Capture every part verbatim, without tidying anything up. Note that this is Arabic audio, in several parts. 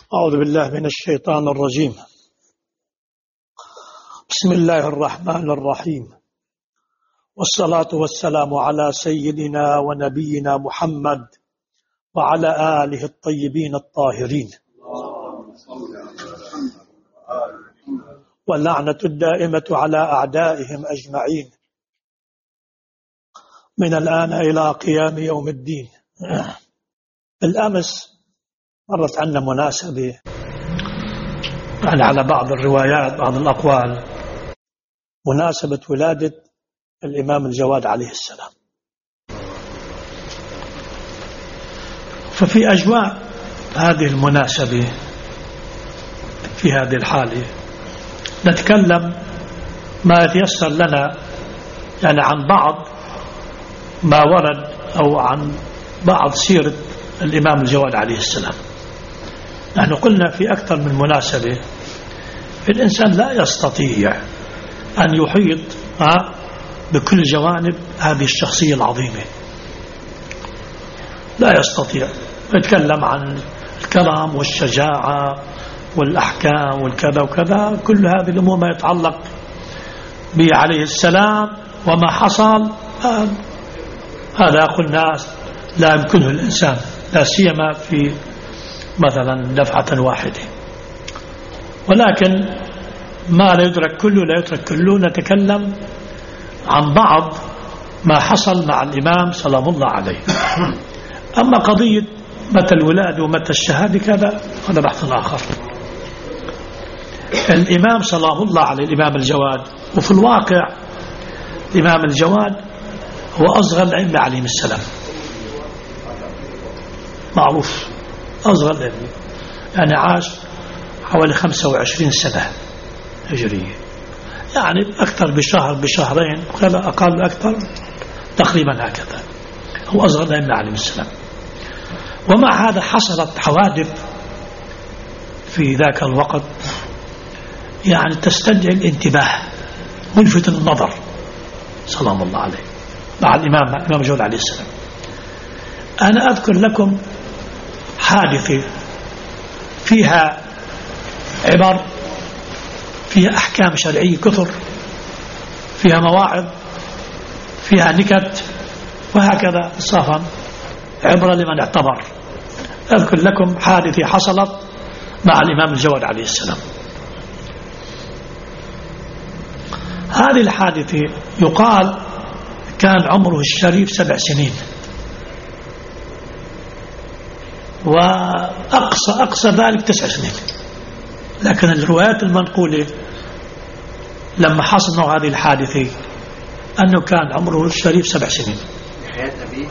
أعوذ بالله من الشيطان الرجيم. بسم الله الرحمن الرحيم، والصلاة والسلام على سيدنا ونبينا محمد وعلى آله الطيبين الطاهرين، واللعنة الدائمة على أعدائهم أجمعين من الآن إلى قيام يوم الدين. الأمس مرت عنا مناسبة يعني على بعض الروايات بعض الأقوال مناسبة ولادة الإمام الجواد عليه السلام. ففي أجواء هذه المناسبة في هذه الحالة نتكلم ما يتيسر لنا يعني عن بعض ما ورد أو عن بعض سيرة الإمام الجواد عليه السلام. نحن قلنا في أكثر من مناسبة الإنسان لا يستطيع أن يحيط بكل جوانب هذه الشخصية العظيمة، لا يستطيع. يتكلم عن الكرم والشجاعة والأحكام والكذا وكذا، كل هذه الأمور ما يتعلق به عليه السلام وما حصل هذا قلنا لا يمكنه الإنسان، لا سيما في مثلا دفعة واحدة. ولكن ما لا يدرك كله لا يترك كله، نتكلم عن بعض ما حصل مع الإمام سلام الله عليه. أما قضية متى الولادة ومتى الشهادة كذا هذا بحث آخر. الإمام سلام الله عليه الإمام الجواد، وفي الواقع الإمام الجواد هو أصغر الأئمة عليهم السلام، معروف أصغر الأئمة، يعني عاش حوالي خمسة وعشرين سنة هجرية، يعني أكثر بشهر بشهرين وكذا، أقل أكثر تقريبا هكذا. هو أصغر الأئمة عليهم السلام. ومع هذا حصلت حوادث في ذاك الوقت يعني تستدعي الانتباه، ملفت النظر سلام الله عليه مع الإمام الإمام الجواد عليه السلام. أنا أذكر لكم حادثة فيها عبر، فيها أحكام شرعية كثر، فيها مواعظ، فيها نكت، وهكذا صافا عبرة لمن اعتبر. أذكر لكم حادثة حصلت مع الإمام الجواد عليه السلام. هذه الحادثة يقال كان عمره الشريف سبع سنين، وأقصى أقصى ذلك تسع سنين. لكن الروايات المنقولة لما حصل معه هذه الحادثة أنه كان عمره الشريف سبع سنين. حياة أبيه؟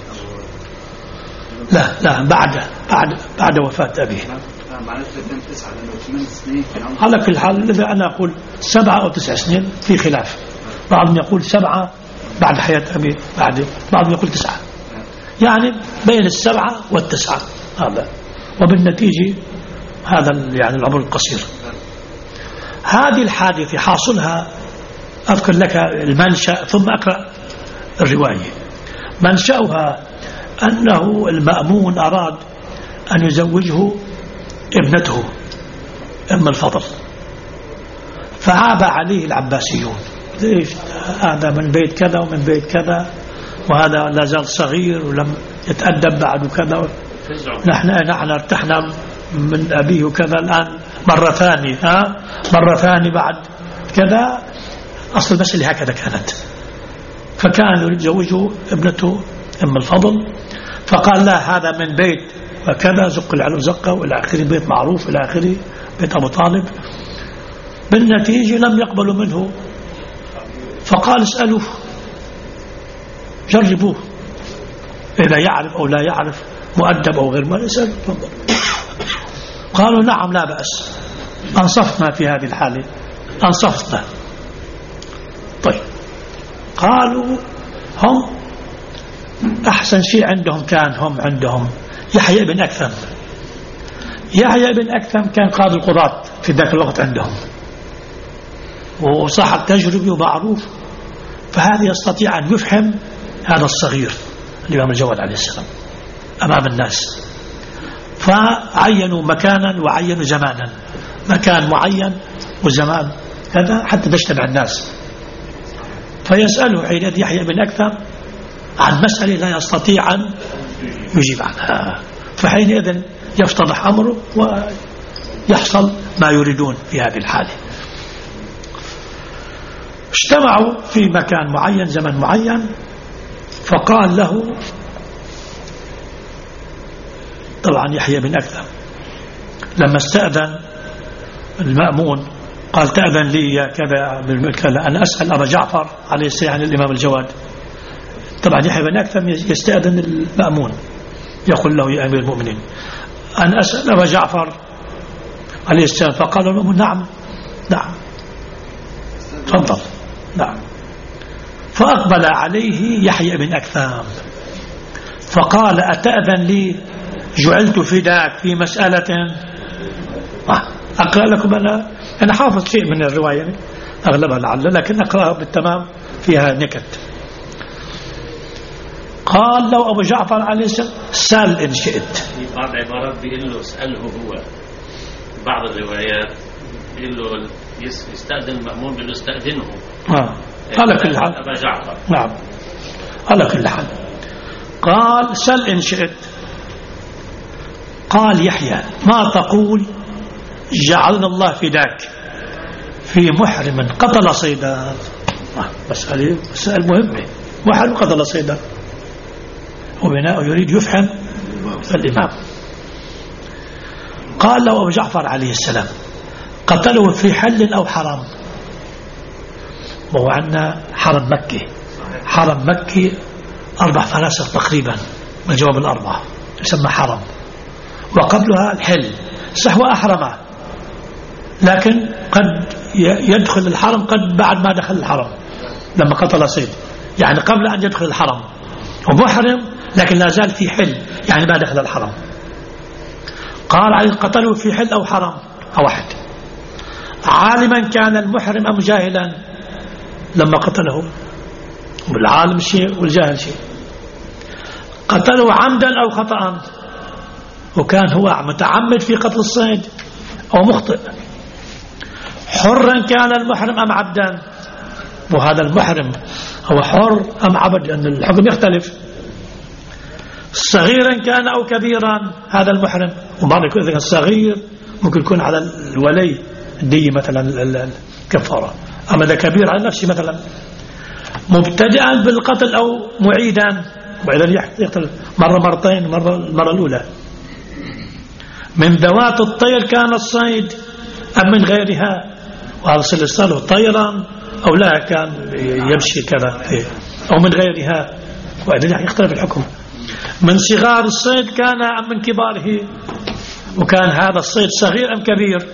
لا لا بعد بعد بعد وفاة أبيه. على كل حال إذا أنا أقول سبعة أو تسع سنين في خلاف، بعضهم يقول سبعة بعد حياة أبيه، بعد بعضهم يقول تسعة، يعني بين السبعة والتسعة هذا، وبالنتيجة هذا يعني العمر القصير. هذه الحادثة حاصلها أذكر لك المنشأ ثم أقرأ الرواية. منشأها أنه المأمون أراد أن يزوجه ابنته أم الفضل، فعاب عليه العباسيون، ليش هذا من بيت كذا ومن بيت كذا، وهذا لا زال صغير ولم يتأدب بعد كذا، نحن نحن ارتحنا من أبيه وكذا، الآن مرة ثانية ها مرة ثانية بعد كذا. أصل المسألة هكذا كانت. فكان يتزوجه ابنته أم الفضل، فقال لا هذا من بيت وكذا، زق العلو زقه والى اخره، بيت معروف الى اخره، بيت ابو طالب. بالنتيجه لم يقبلوا منه، فقال اسالوه جربوه اذا يعرف او لا يعرف، مؤدب او غير مؤدب. قالوا نعم لا باس، انصفنا في هذه الحاله، انصفنا. طيب قالوا هم أحسن شيء عندهم كان هم عندهم يحيى بن أكثم. يحيى بن أكثم كان قاضي القضاة في ذاك الوقت عندهم، وصاحب تجربي ومعروف، فهذا يستطيع أن يفهم هذا الصغير الإمام الجواد عليه السلام أمام الناس. فعينوا مكانا وعينوا زمانا، مكان معين وزمان هذا حتى تجتمع الناس. فيسأله حينئذ يحيى بن أكثر عن مسألة لا يستطيع أن يجيب عنها، فحينئذ يفتضح أمره ويحصل ما يريدون في هذه الحالة. اجتمعوا في مكان معين زمن معين، فقال له طبعا يحيى بن أكثر لما استأذن المأمون قال تأذن لي يا كذا أنا أسأل أبا جعفر عليه السلام عن الإمام الجواد. طبعا يحيى بن أكثر يستأذن المأمون يقول له يا أمير المؤمنين أنا أسأل أبا جعفر عليه السلام، فقال له نعم نعم تفضل نعم. فأقبل عليه يحيى بن أكثر فقال أتأذن لي جعلت فداك في مسألة. أقرأ لكم أنا أنا حافظ شيء من الرواية أغلبها لعل، لكن أقرأها بالتمام فيها نكت. قال له أبو جعفر عليه السلام سأل إن شئت. في بعض العبارات بيقول له اسأله هو، بعض الروايات بيقول له يستأذن المأمون بيقول له استأذنه. آه. على كل حال أبا جعفر نعم على كل حال قال سل إن شئت. قال يحيى ما تقول جعلنا الله فداك في محرم قتل صيدا. مسألة مسألة مهمة، محرم قتل صيدا وبناء يريد يفهم الإمام. قال له أبو جعفر عليه السلام قتله في حل أو حرام. وهو عندنا حرم مكة، حرم مكة أربع فراسخ تقريبا من جواب الأربعة يسمى حرم، وقبلها الحل صح وأحرمه، لكن قد يدخل الحرم قد بعد ما دخل الحرم لما قتل صيد، يعني قبل أن يدخل الحرم ومحرم لكن لا زال في حل يعني ما دخل الحرم. قال عليه قتله في حل أو حرام أو واحد. عالما كان المحرم أم جاهلا لما قتله؟ بالعالم شيء والجاهل شيء. قتله عمدا أو خطأ، وكان هو متعمد في قتل الصيد أو مخطئ. حرا كان المحرم أم عبدا، وهذا المحرم هو حر أم عبد أن الحكم يختلف. صغيرا كان أو كبيرا هذا المحرم، وبعض يكون إذا كان صغير ممكن يكون على الولي الدية مثلا الكفارة، أما إذا كبير على نفسه مثلا. مبتدئا بالقتل أو معيدا، وإذا يقتل مرة مرتين مرة المرة الأولى. من ذوات الطير كان الصيد أم من غيرها، وهذا صار طيرا أو لا كان يمشي كذا أو من غيرها، وإذا يختلف الحكم. من صغار الصيد كان أم من كباره، وكان هذا الصيد صغير أم كبير.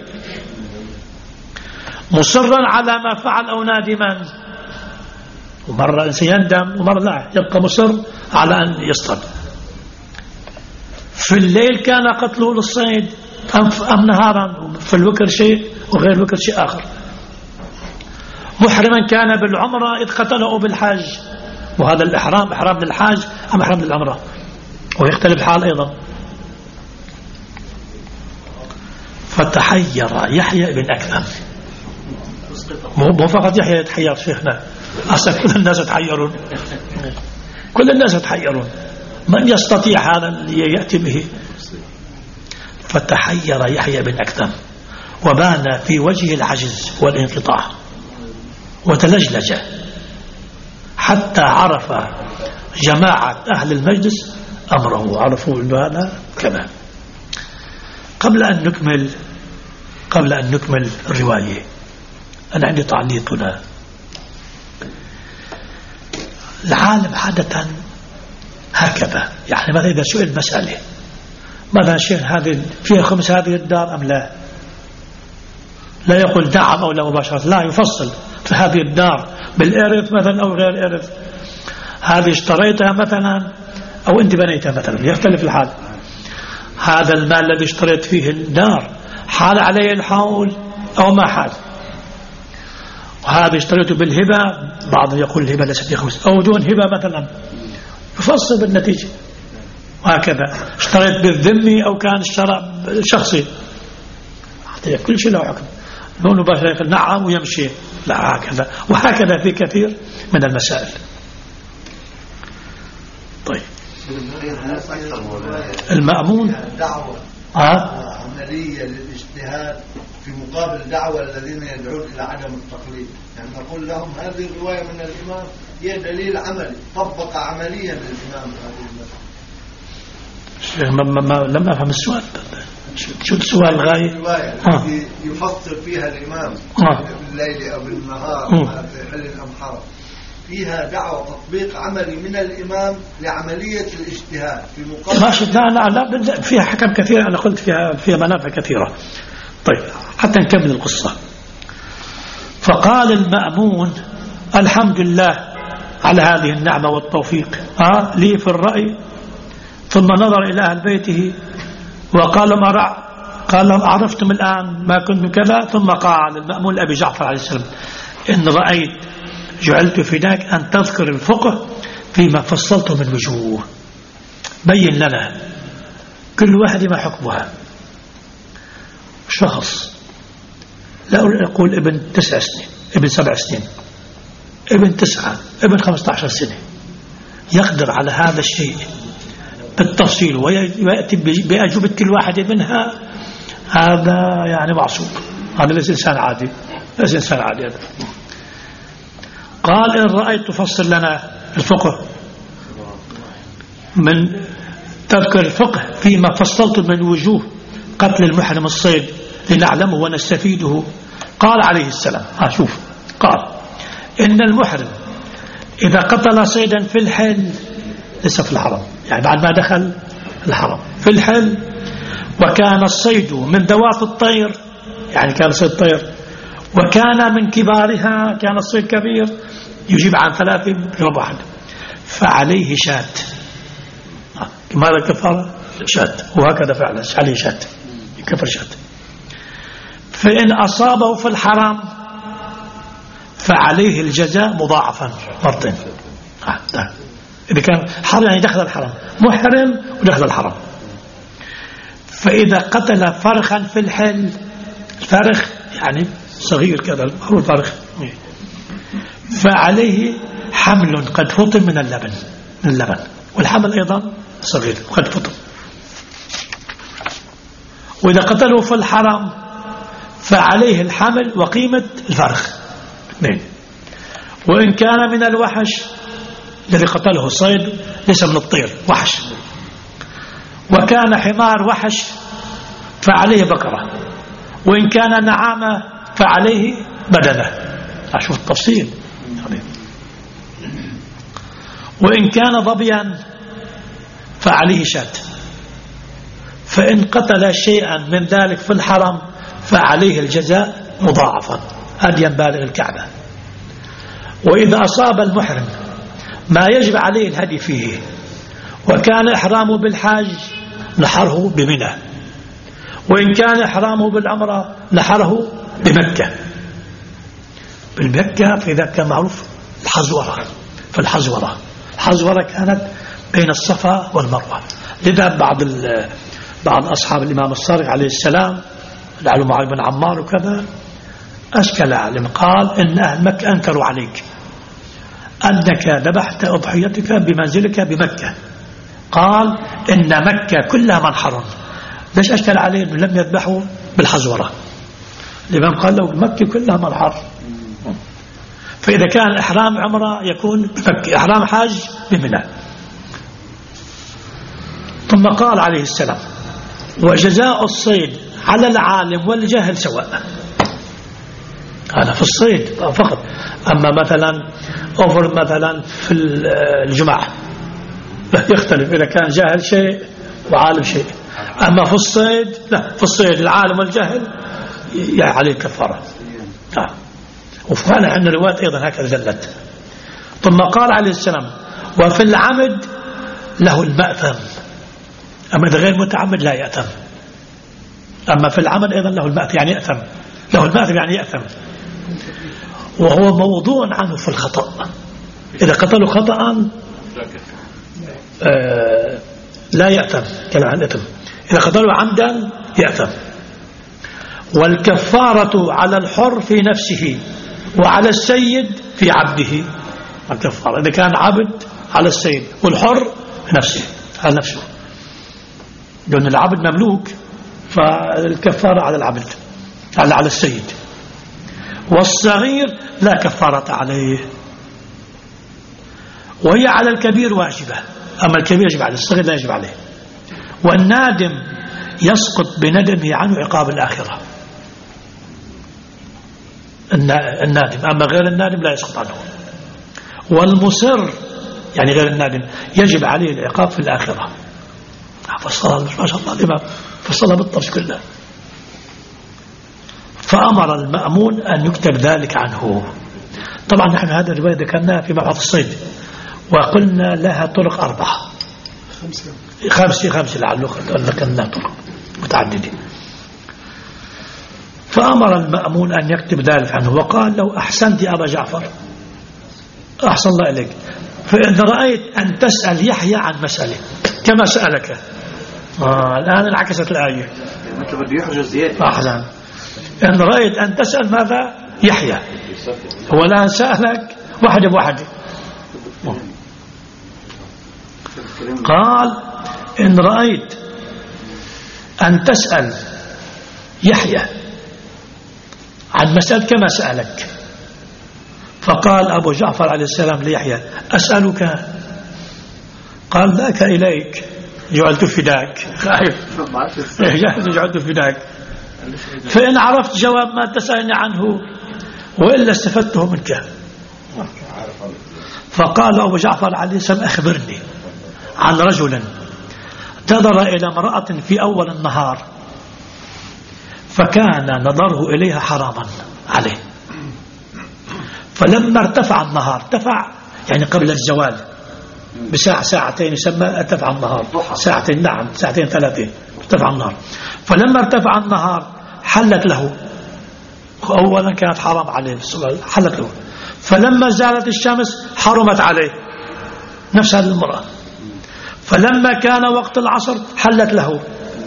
مصرا على ما فعل أو نادما، ومرة سيندم ومرة لا يبقى مصر على أن يصطاد. في الليل كان قتله للصيد أم نهارا، في الوكر شيء وغير الوكر شيء آخر. محرما كان بالعمرة إذ قتله بالحاج، وهذا الإحرام إحرام للحاج أم إحرام للعمرة، ويختلف الحال أيضا. فتحير يحيى بن أكثر، مو فقط يحيى يتحير شيخنا، أصلا كل الناس يتحيرون، كل الناس يتحيرون، من يستطيع هذا اللي يأتي به. فتحير يحيى بن أكثر وبان في وجهه العجز والانقطاع وتلجلج، حتى عرف جماعة أهل المجلس أمره، عرفوا هذا كذا. قبل أن نكمل قبل أن نكمل الرواية أنا عندي تعليق هنا. العالم عادة هكذا، يعني ماذا إذا سئل مسألة ماذا شيء هذه فيها خمس هذه الدار أم لا، لا يقول نعم أو لا مباشرة، لا يفصل في هذه الدار بالإرث مثلا أو غير الإرث، هذه اشتريتها مثلا أو أنت بنيتها مثلا، يختلف الحال. هذا المال الذي اشتريت فيه الدار حال عليه الحول أو ما حال. وهذا اشتريته بالهبة، بعض يقول الهبة ليست بخمس أو دون هبة مثلا، يفصل بالنتيجة. وهكذا اشتريت بالذمي أو كان اشترى شخصي كل شيء له حكم. لونه بشر نعم ويمشي لا هكذا، وهكذا في كثير من المسائل. طيب المأمون دعوة ها عملية للاجتهاد في مقابل دعوة الذين يدعون إلى عدم التقليد، يعني نقول لهم هذه الرواية من الإمام هي دليل عملي طبق عمليا للإمام هذه المسألة. ما ما لم أفهم السؤال. شو السؤال الغاية؟ الرواية التي يفصل فيها الإمام بالليل أو بالنهار في حل الأمحار فيها دعوة تطبيق عملي من الإمام لعملية الاجتهاد في مقابل. ماشي. لا لا لا فيها حكم كثيرة، أنا قلت فيها فيها منافع كثيرة. طيب حتى نكمل القصة. فقال المأمون الحمد لله على هذه النعمة والتوفيق آه لي في الرأي. ثم نظر إلى أهل بيته وقال ما رأى قال عرفتم الآن ما كنت كذا. ثم قال المأمون لأبي جعفر عليه السلام إن رأيت جعلت فداك أن تذكر الفقه فيما فصلته من وجوه. بين لنا كل واحد ما حكمها. شخص لا أقول ابن تسع سنين، ابن سبع سنين، ابن تسعة، ابن خمسة عشر سنة يقدر على هذا الشيء بالتفصيل ويأتي بأجوبة كل واحد منها، هذا يعني معصوم، هذا ليس إنسان عادي، ليس إنسان عادي هذا. قال إن رأيت تفصل لنا الفقه من تذكر الفقه فيما فصلت من وجوه قتل المحرم الصيد لنعلمه ونستفيده. قال عليه السلام ها شوف قال إن المحرم إذا قتل صيدا في الحل ليس في الحرم، يعني بعد ما دخل الحرم في الحل، وكان الصيد من ذوات الطير، يعني كان صيد طير، وكان من كبارها، كان الصيد كبير يجيب عن ثلاثة يضرب واحد، فعليه شات. ماذا الكفارة؟ شات. وهكذا فعلا عليه شات، يكفر شات. فإن أصابه في الحرام فعليه الجزاء مضاعفا مرتين. إذا كان حرم يعني دخل الحرم، محرم ودخل الحرم. فإذا قتل فرخا في الحل، الفرخ يعني صغير كذا هو الفرخ، فعليه حمل قد فطم من اللبن، من اللبن، والحمل أيضا صغير قد فطم. وإذا قتله في الحرم فعليه الحمل وقيمة الفرخ اثنين. وإن كان من الوحش الذي قتله الصيد ليس من الطير، وحش، وكان حمار وحش فعليه بقرة، وإن كان نعامة فعليه بدنة. أشوف التفصيل. وإن كان ظبيا فعليه شات. فإن قتل شيئا من ذلك في الحرم فعليه الجزاء مضاعفا هديا بالغ الكعبة. وإذا أصاب المحرم ما يجب عليه الهدي فيه وكان إحرامه بالحاج نحره بمنى، وإن كان إحرامه بالعمرة نحره بمكة. بالمكة في ذاك كان معروف الحزورة، فالحزورة الحزورة كانت بين الصفا والمروة. لذا بعض بعض أصحاب الإمام الصادق عليه السلام لعله معاذ بن عمار وكذا أشكل علم، قال إن أهل مكة أنكروا عليك أنك ذبحت أضحيتك بمنزلك بمكة. قال إن مكة كلها منحر. ليش أشكل عليه أنه لم يذبحوا بالحزورة؟ الإمام قال له مكة كلها منحر. فإذا كان إحرام عمرة يكون بمكة، إحرام حاج بمنى. ثم قال عليه السلام وجزاء الصيد على العالم والجاهل سواء. هذا في الصيد فقط. أما مثلا أفر مثلا في الجماعة يختلف إذا كان جاهل شيء وعالم شيء. أما في الصيد لا، في الصيد العالم والجاهل يعني عليه كفارة. آه. وفعلا عندنا روايات أيضا هكذا دلت. ثم قال عليه السلام وفي العمد له المأثم، أما إذا غير متعمد لا يأثم. أما في العمد أيضا له المأثم يعني يأثم، له المأثم يعني يأثم. وهو موضوع عنه في الخطأ. إذا قتلوا خطأ آه لا يأثم كلام عن الإثم، إذا قتله عمدا يأثم. والكفارة على الحر في نفسه وعلى السيد في عبده. الكفارة إذا كان عبد على السيد والحر في نفسه على نفسه، لأن العبد مملوك، فالكفارة على العبد على على السيد. والصغير لا كفارة عليه، وهي على الكبير واجبة، أما الكبير يجب عليه، الصغير لا يجب عليه. والنادم يسقط بندمه عنه عقاب الآخرة، النادم، أما غير النادم لا يسقط عنه. والمصر يعني غير النادم يجب عليه العقاب في الآخرة. فصلها ما شاء الله الإمام فصلها بالطرش كله. فأمر المأمون أن يكتب ذلك عنه. طبعا نحن هذا الرواية ذكرناها في مبحث الصيد، وقلنا لها طرق أربعة خمسة خمسة لعله ذكرنا طرق متعددة. فأمر المأمون أن يكتب ذلك عنه، وقال لو أحسنت يا أبا جعفر أحسن الله إليك، فإن رأيت أن تسأل يحيى عن مسألة كما سألك. آه الآن انعكست الآية، مثل بده يحرج زيادة. أحسن. إن رأيت أن تسأل ماذا يحيى، هو الآن سألك واحدة بواحدة. قال إن رأيت أن تسأل يحيى عن مسألة كما سألك. فقال أبو جعفر عليه السلام ليحيى أسألك؟ قال ذاك إليك جعلت فداك. خايف جعلت فداك، فإن عرفت جواب ما تسألني عنه وإلا استفدته منك. فقال أبو جعفر عليه السلام أخبرني عن رجل نظر إلى امرأة في أول النهار فكان نظره إليها حراما عليه، فلما ارتفع النهار، ارتفع يعني قبل الزوال بساعة ساعتين يسمى ارتفع النهار، ساعتين نعم ساعتين ثلاثين ارتفع النهار. فلما ارتفع النهار حلت له، أولا كانت حرام عليه حلت له، فلما زالت الشمس حرمت عليه نفس هذه المرأة. فلما كان وقت العصر حلت له،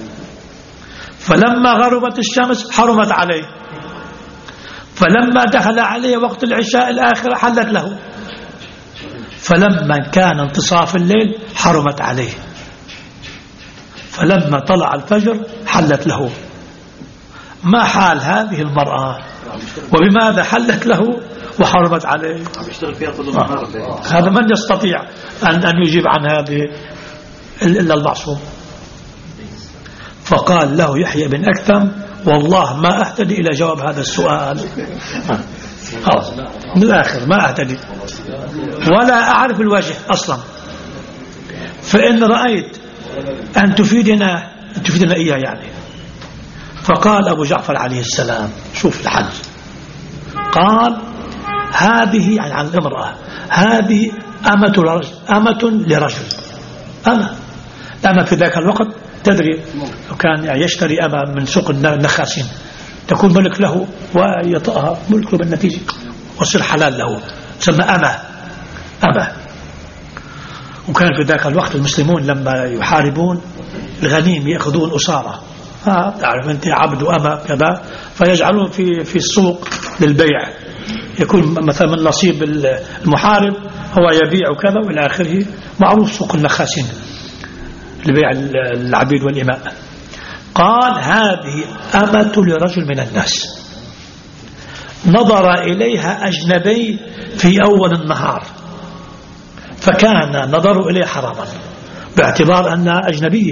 فلما غربت الشمس حرمت عليه، فلما دخل عليه وقت العشاء الآخر حلت له، فلما كان انتصاف الليل حرمت عليه، فلما طلع الفجر حلت له. ما حال هذه المرأة وبماذا حلت له وحرمت عليه؟ هذا من يستطيع أن أن يجيب عن هذه إلا المعصوم. فقال له يحيى بن أكثم والله ما أهتدي إلى جواب هذا السؤال، من الآخر ما أهتدي ولا أعرف الوجه أصلا، فإن رأيت أن تفيدنا أن تفيدنا إياه يعني. فقال أبو جعفر عليه السلام شوف الحل، قال هذه يعني عن الامرأة، هذه أمة لرجل، أمة لرجل، أمة أمة في ذاك الوقت تدري لو كان يشتري أمة من سوق النخاسين تكون ملك له ويطأها ملك له بالنتيجة وصير حلال له، تسمى أمة أمة. وكان في ذاك الوقت المسلمون لما يحاربون الغنيم يأخذون أسارة، تعرف أنت عبد وأمة كذا، فيجعلون في في السوق للبيع، يكون مثلا من نصيب المحارب هو يبيع وكذا وإلى آخره، معروف سوق النخاسين لبيع العبيد والإماء. قال هذه أمة لرجل من الناس نظر إليها أجنبي في أول النهار فكان نظر إليها حراما باعتبار أنها أجنبية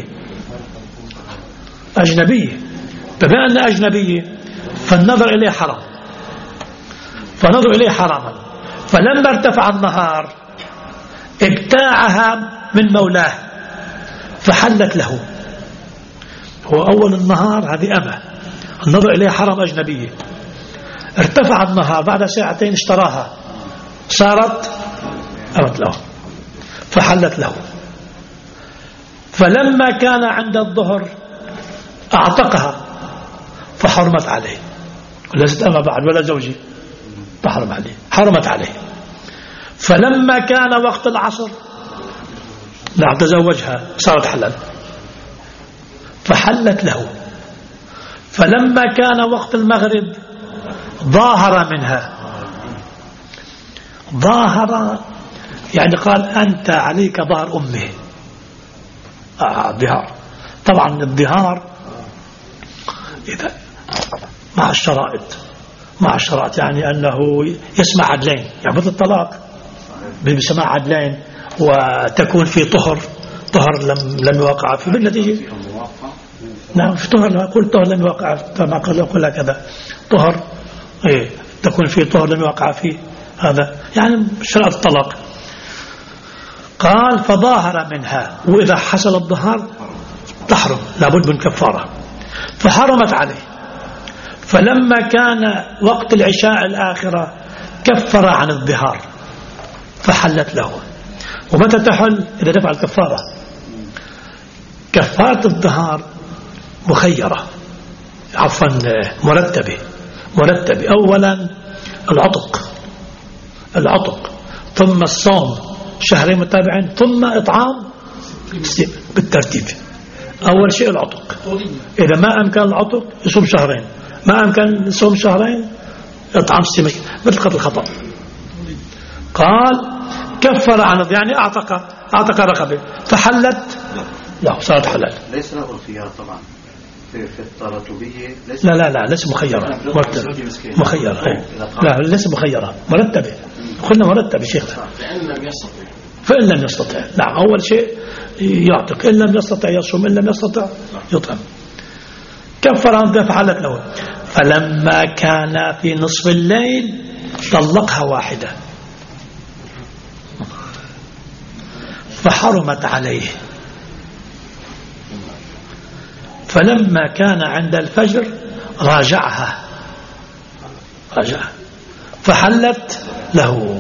أجنبية فبما أنها أجنبية فالنظر إليها حرام، فنظر إليها حراما. فلما ارتفع النهار ابتاعها من مولاه فحلت له، هو أول النهار هذه أمة النظر إليها حرام أجنبية، ارتفع النهار بعد ساعتين اشتراها صارت أمت له فحلت له. فلما كان عند الظهر أعتقها فحرمت عليه، ليست أمة بعد ولا زوجي فحرم عليه حرمت عليه. فلما كان وقت العصر لا تزوجها صارت حلال، فحلت له. فلما كان وقت المغرب ظاهر منها، ظاهر يعني قال أنت عليك ظهر أمه. آه الظهار طبعا الظهار إذا مع الشرائط، مع الشرائط يعني أنه يسمع عدلين، يعني مثل الطلاق بسماع عدلين وتكون في طهر، طهر لم لم يوقع فيه بالنتيجة. نعم في طهر، أقول طهر لم يوقع كما قال أقول كذا طهر إيه تكون في طهر لم يوقع فيه، هذا يعني شرائط الطلاق. قال فظاهر منها، وإذا حصل الظهار تحرم لابد من كفارة، فحرمت عليه. فلما كان وقت العشاء الآخرة كفر عن الظهار فحلت له. ومتى تحل؟ إذا دفع الكفارة. كفارة الظهار مخيرة، عفوا مرتبة مرتبة أولا العتق، العتق ثم الصوم شهرين متابعين ثم إطعام بالترتيب. أول شيء العتق، إذا ما أمكن العتق يصوم شهرين، ما أمكن يصوم شهرين إطعام ستين مثل قتل الخطأ. قال كفر عن يعني أعتق أعتق رقبه فحلت لا صارت حلال. ليس له الخيار طبعا في في التراتبية. لا لا لا ليس مخيرة، مرتبة مخيرة. لا ليس مخيرة، مرتبة. قلنا مرتبة شيخنا. فإن لم يستطع فإن لم يستطع نعم أول شيء يعتق، إن لم يستطع يصوم، إن لم يستطع يطعم. كفر عن ذلك فحلت له. فلما كان في نصف الليل طلقها واحدة فحرمت عليه. فلما كان عند الفجر راجعها راجعها فحلت له.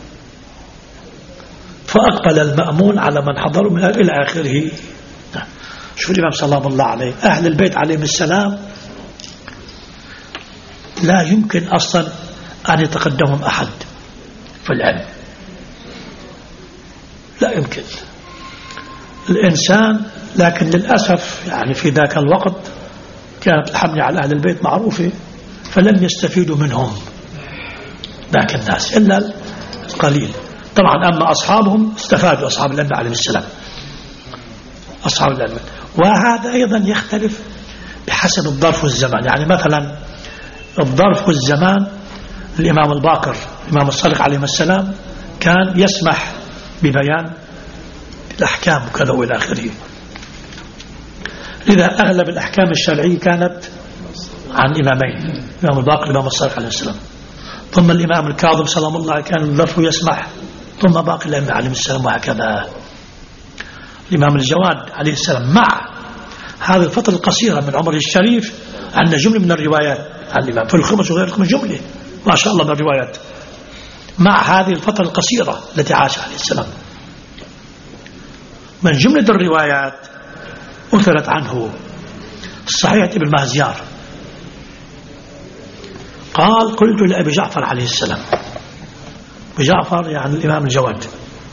فأقبل المأمون على من حضروا من إلى آخره. شوف الإمام سلام الله عليه، أهل البيت عليهم السلام لا يمكن أصلا أن يتقدمهم أحد في العلم، لا يمكن الإنسان. لكن للأسف يعني في ذاك الوقت كانت الحملة على أهل البيت معروفة، فلم يستفيدوا منهم ذاك الناس إلا القليل. طبعا أما أصحابهم استفادوا، أصحاب الأنبياء عليهم السلام، أصحاب الأنبياء. وهذا أيضا يختلف بحسب الظرف والزمان. يعني مثلا الظرف والزمان الإمام الباقر الإمام الصادق عليه السلام كان يسمح ببيان الأحكام وكذا وإلى آخره. لذا أغلب الأحكام الشرعية كانت عن إمامين، الإمام الباقر الإمام الصادق عليه السلام، ثم الإمام الكاظم سلام الله كان الظرف يسمح، ثم باقي الأنبياء عليه السلام، وهكذا. الإمام الجواد عليه السلام مع هذه الفترة القصيرة من عمره الشريف عندنا جملة من الروايات عن الإمام في الخمس وغير الخمس، جملة ما شاء الله من الروايات مع هذه الفترة القصيرة التي عاش عليه السلام. من جملة الروايات أثرت عنه الصحيح ابن مهزيار قال قلت لأبي جعفر عليه السلام، بجعفر يعني الإمام الجواد،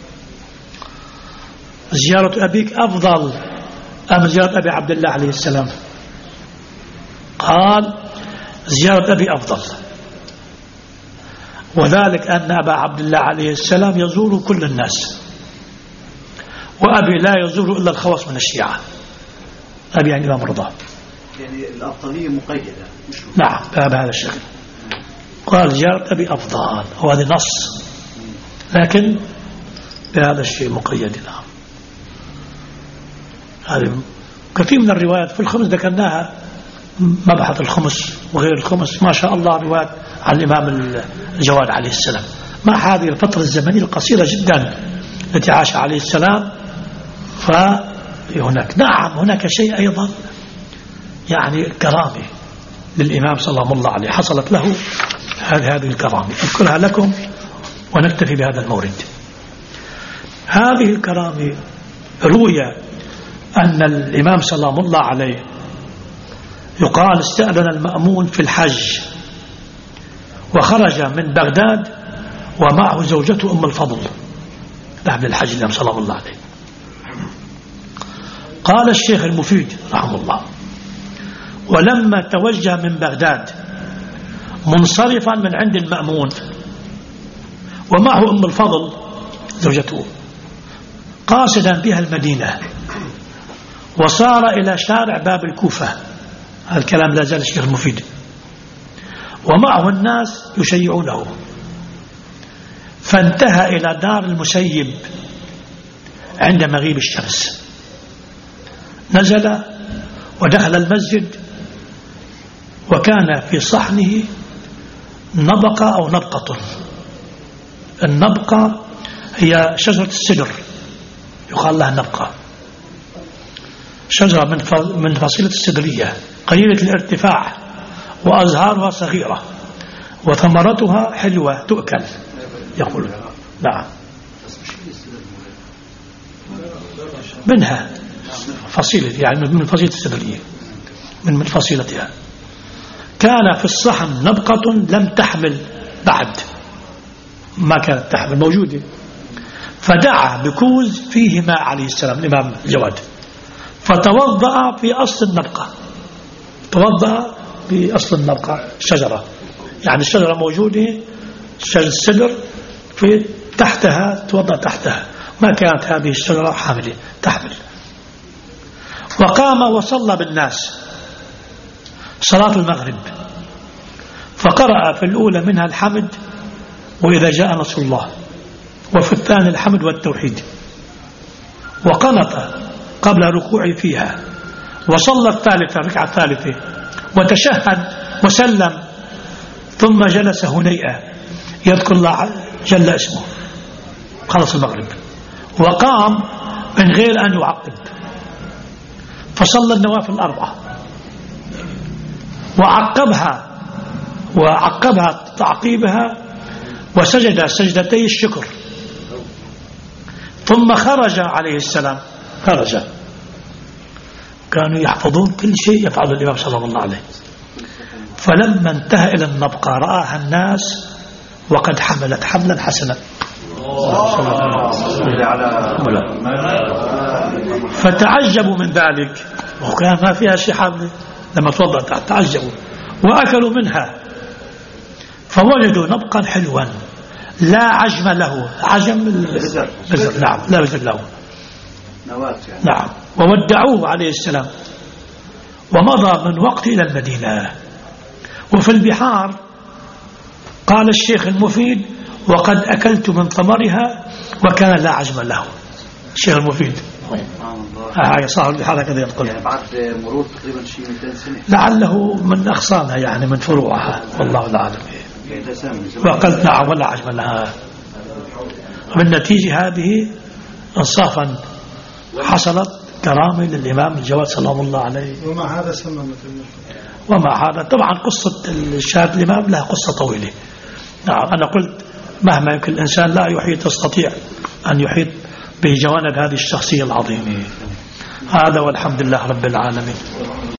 زيارة أبيك أفضل أم زيارة أبي عبد الله عليه السلام؟ قال زيارة أبي أفضل، وذلك أن أبا عبد الله عليه السلام يزور كل الناس، وأبي لا يزور إلا الخواص من الشيعة. أبي يعني إمام رضا، يعني الأفضلية مقيدة. نعم بهذا الشكل. قال زيارة أبي أفضل، وهذا نص، لكن بهذا الشيء مقيد. نعم هذه كثير من الروايات في الخمس ذكرناها، مبحث الخمس وغير الخمس ما شاء الله روايات عن الإمام الجواد عليه السلام مع هذه الفترة الزمنية القصيرة جدا التي عاش عليه السلام. فهناك نعم هناك شيء أيضا يعني كرامة للإمام صلى الله عليه حصلت له هذه هذه الكرامة، أذكرها لكم ونكتفي بهذا المورد. هذه الكرامة روي أن الإمام صلى الله عليه يقال استأذن المأمون في الحج وخرج من بغداد ومعه زوجته أم الفضل ذهب للحج الإمام صلى الله عليه. قال الشيخ المفيد رحمه الله: ولما توجه من بغداد منصرفا من عند المأمون ومعه أم الفضل زوجته قاصدا بها المدينة، وصار إلى شارع باب الكوفة، هذا الكلام لا زال الشيخ المفيد، ومعه الناس يشيعونه، فانتهى إلى دار المسيب عند مغيب الشمس، نزل ودخل المسجد، وكان في صحنه نبقة أو نبقة. النبقة هي شجرة السدر، يقال لها نبقة، شجرة من فصيلة السدرية قليلة الارتفاع، وأزهارها صغيرة، وثمرتها حلوة تؤكل يقول. نعم، منها فصيلة، يعني من فصيلة السدرية، من فصيلتها. كان في الصحن نبقة لم تحمل بعد، ما كانت تحمل، موجودة، فدعا بكوز فيه ماء عليه السلام الإمام الجواد، فتوضأ في أصل النبقة، توضأ في أصل النبقة الشجرة، يعني الشجرة موجودة، شجرة السدر في تحتها، توضأ تحتها، ما كانت هذه الشجرة حاملة تحمل. وقام وصلى بالناس صلاة المغرب، فقرأ في الأولى منها الحمد وإذا جاء نصر الله، وفي الثاني الحمد والتوحيد، وقنط قبل ركوعه فيها، وصلى الثالثة ركعة الثالثة، وتشهد وسلم، ثم جلس هنيئا يذكر الله جل اسمه، خلص المغرب، وقام من غير أن يعقب، فصلى النوافل الأربعة، وعقبها وعقبها تعقيبها، وسجد سجدتي الشكر، ثم خرج عليه السلام، خرج. كانوا يحفظون كل شيء يفعله الإمام صلى الله عليه. فلما انتهى إلى النبقة رآها الناس وقد حملت حملا حسنا، فتعجبوا من ذلك، وكان ما فيها شيء حمل، لما توضأ تعجبوا وأكلوا منها، فوجدوا نبقا حلوا لا عجم له، عجم البزر، نعم، لا بزر له، نعم، وودعوه عليه السلام، ومضى من وقت إلى المدينة. وفي البحار قال الشيخ المفيد: وقد أكلت من ثمرها وكان لا عجم له. الشيخ المفيد هاي صاحب البحار كذا يقول، يعني بعد مرور تقريبا شيء مئتين سنة، لعله من أغصانها، يعني من فروعها، والله أعلم. وقلت نعم ولا عجم لها. بالنتيجة هذه انصافا حصلت كرامة للإمام الجواد سلام الله عليه. ومع هذا سمى مثل ومع هذا طبعا قصة الشهادة الإمام لها قصة طويلة. نعم، أنا قلت مهما يمكن الإنسان لا يحيط يستطيع أن يحيط بجوانب هذه الشخصية العظيمة. هذا والحمد لله رب العالمين.